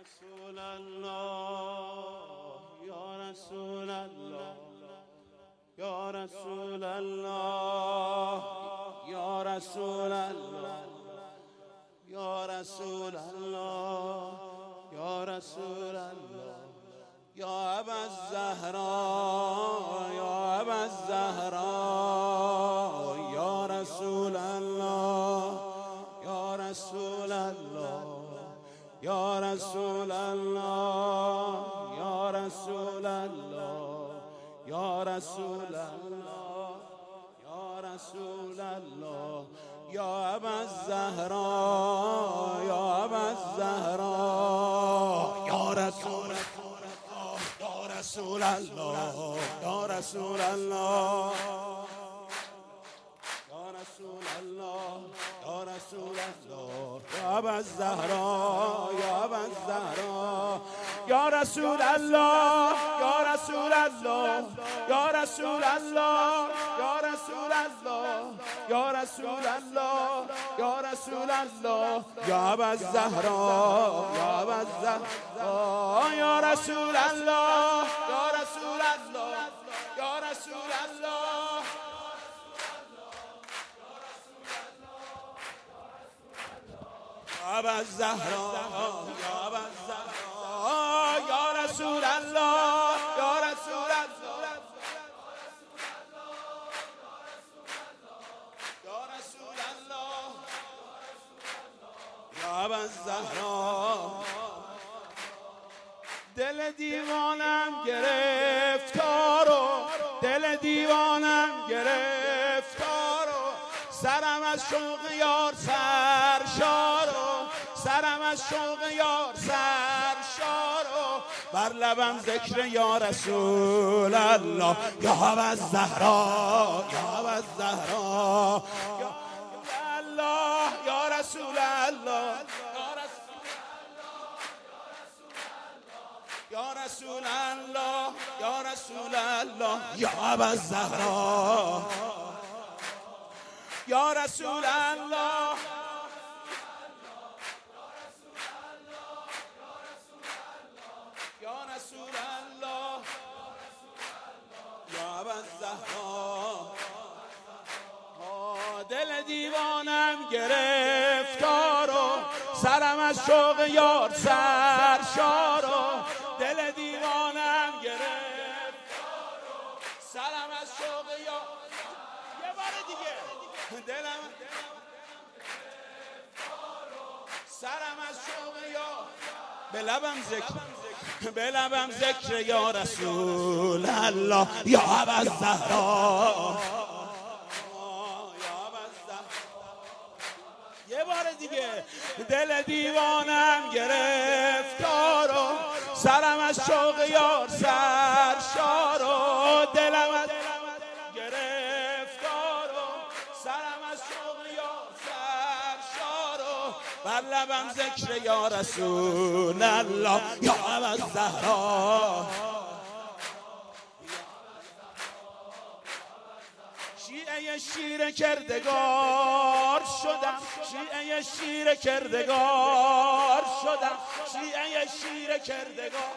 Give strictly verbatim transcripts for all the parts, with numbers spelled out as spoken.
رسول الله یا رسول الله یا رسول الله یا رسول الله یا رسول الله یا رسول الله یا ابا الزهراء یا ابا الزهراء یا رسول الله یا رسول الله یا رسول الله یا رسول الله یا رسول الله یا رسول الله یا ابا الزهراء یا ابا الزهراء یا رسول الله یا رسول الله یا رسول الله یا رسول الله یا رسول الله یا ابا الزهراء یا ابا الزهراء یا رسول الله یا رسول الله یا رسول الله یا رسول الله یا رسول الله یا رسول الله یا ابا الزهراء یا ابا الزهراء یا رسول الله یا رسول الله یا رسول الله ابا الزهراء یا ابا الزهراء یا رسول الله یا رسول الله یا رسول الله یا ابا الزهراء دل دیوانم گرفتارو دل دیوانم گرفتارو سرم از شوق یار سرشارو سرم از شوق یار سرشارو بر لبم ذکر یا رسول الله یا ابا الزهراء یا ابا الزهراء یا الله یا رسول الله یا رسول الله یا رسول الله یا ابا الزهراء یا رسول الله یا رسول الله یا ابا الزهراء دل دیوانم گرفتارو سرم از شوق یار سرشارو دل دیوانم گرفتارو سرم از شوق یار یه بار دیگه دلم سرم از شوق یار به لبم ذکر به لبم ذکر یا رسول الله یا ابا الزهراء یه بار دیگه دل دیوانم گرفتارو سرم از شوق یار سرشارو دلم از گرفتارو سرم از شوق یار سرشارو بر لبم ذکر یا رسول الله یا ابا الزهراء شیعه شیر کردگار شدم شیعه شیر کردگار شدم شیعه شیر کردگار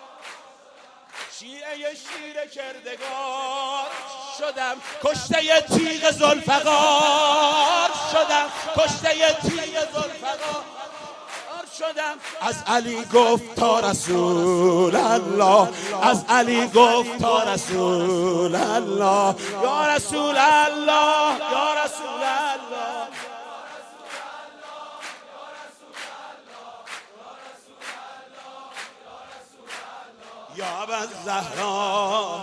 شیعه شیر کردگار شدم کشته تیغ ذوالفقار شدم کشته تیغ ذوالفقار شدم از علی گفت تا رسول الله از علی گفت تا رسول الله یا رسول الله یا رسول الله یا ابا الزهراء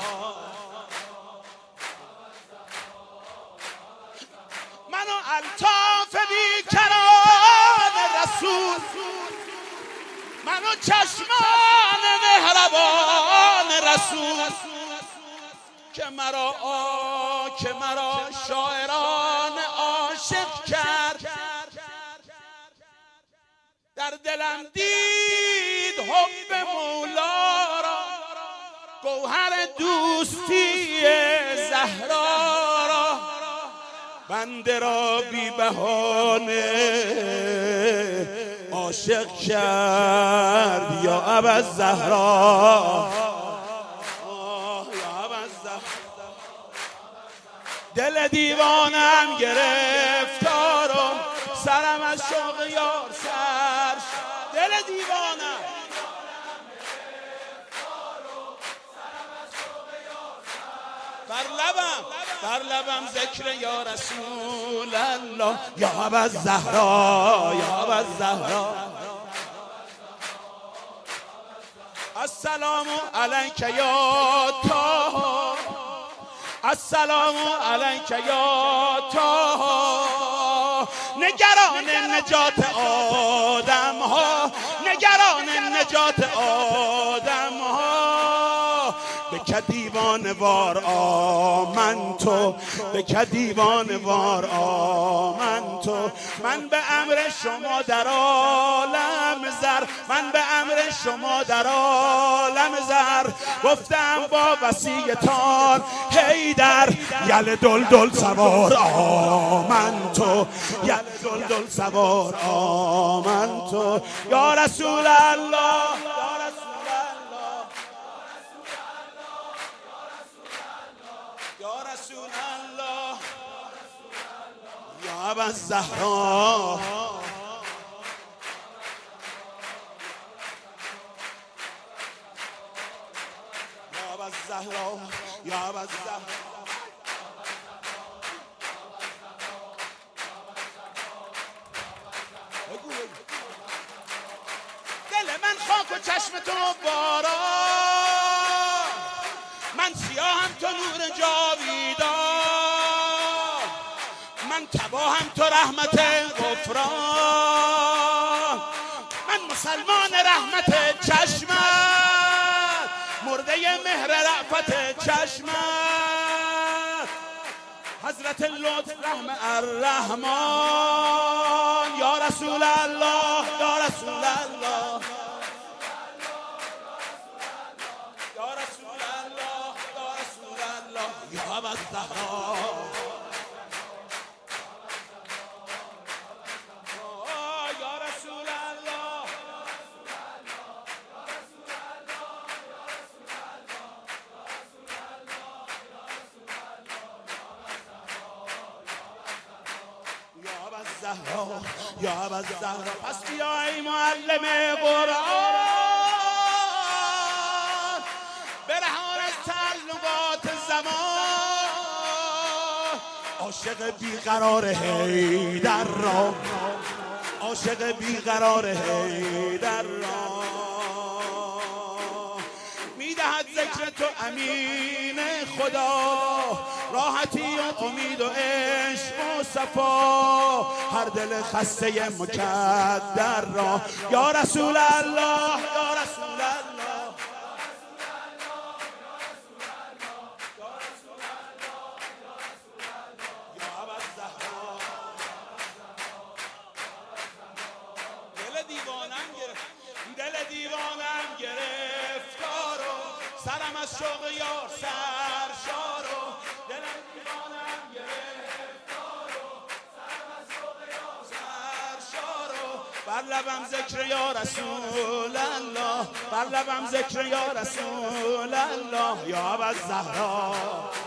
منو الطاف بیکران رسول منو چشمان مهربان رسول که مرا آ که مرا شاعران عاشق کرد در دلم دید حب مولا را گوهر دوستی زهرا را بنده را بی بهانه عاشق کرد یا ابوالزهرا، یا ابوالزهرا. دل دیوانم گرفتار و سرم از شوق یار سر شد. دل دیوانم بر لبم بر لبم ذکر یا رسول الله، یا ابوالزهرا، یا ابوالزهرا. السلام علیک یا طه، السلام علیک یا طه. نگران نجات آدم ها، نگران نجات آدم ها. به دیوان وار آمن تو، به دیوان وار آمن تو. من به امر شما در عالم زر، من به امر شما در عالم زر. گفتم با وصیتان حیدر، یل دل دل سوار آمن تو، یل دل دل سوار آمن تو. یا رسول الله، یا رسول الله، یا ابوالزهرا. یا ابوالزهرا، یا ابوالزهرا. دل من خاک و چشم تو باران، من سیاهم تو نور جاویدان، من تباهم تو رحمت غفران، من مسلمان رحمت چشمت، مرده مهر رأفت چشمت. حضرت لطف رحم الرحمن، یا رسول الله، یا رسول الله، یا رسول الله، یا رسول الله. یا ابوالزهرا، یا رسول الله، یا ابوالزهرا، یا ابوالزهرا. پس بیا ای معلم قرآن، برهان از تعلقات زمان. عاشق بیقرار حیدر را، عاشق بیقرار حیدر را. میدهد ذکر تو امین خدا، راحتی و امید و عشق و صفا. هر دل خسته مکدر را. یا رسول الله، یا رسول الله، یا ابوالزهرا. دل دیوانم گرفت، دل دیوانم گرفتار و سرم از شوق یار سرشار و دلم دیوانم گرفتار و سرم از شوق یار سرشار و بر لبم ذکر یا رسول الله، بر لبم ذکر یا رسول الله. یا ابوالزهرا.